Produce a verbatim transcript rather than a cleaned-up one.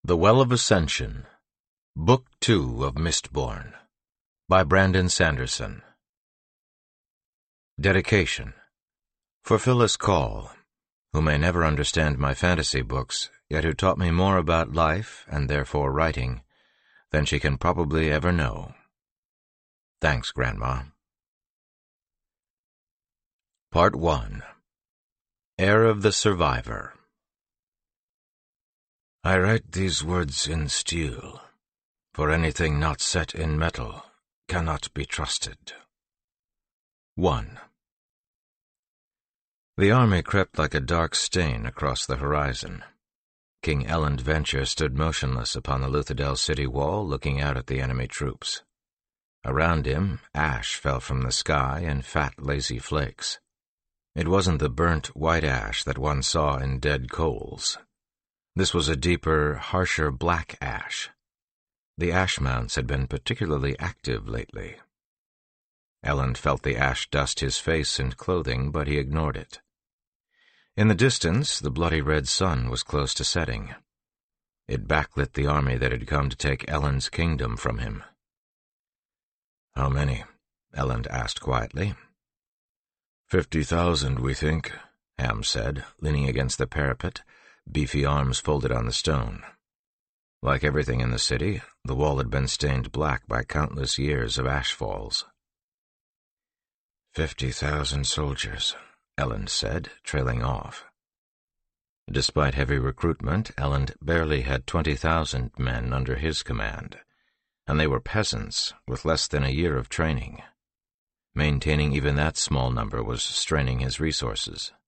The Well of Ascension, Book Two of Mistborn, by Brandon Sanderson. Dedication. For Phyllis Call, who may never understand my fantasy books, yet who taught me more about life, and therefore writing, than she can probably ever know. Thanks, Grandma. Part One. Heir of the Survivor. I write these words in steel, for anything not set in metal cannot be trusted. One. The army crept like a dark stain across the horizon. King Elend Venture stood motionless upon the Luthadel city wall, looking out at the enemy troops. Around him, ash fell from the sky in fat, lazy flakes. It wasn't the burnt white ash that one saw in dead coals. This was a deeper, harsher black ash. The ash mounts had been particularly active lately. Elend felt the ash dust his face and clothing, but he ignored it. In the distance, the bloody red sun was close to setting. It backlit the army that had come to take Elend's kingdom from him. "How many?" Elend asked quietly. Fifty thousand, we think," Ham said, leaning against the parapet, beefy arms folded on the stone. Like everything in the city, the wall had been stained black by countless years of ash falls. Fifty thousand soldiers," Elend said, trailing off. Despite heavy recruitment, Elend barely had twenty thousand men under his command, and they were peasants with less than a year of training. Maintaining even that small number was straining his resources.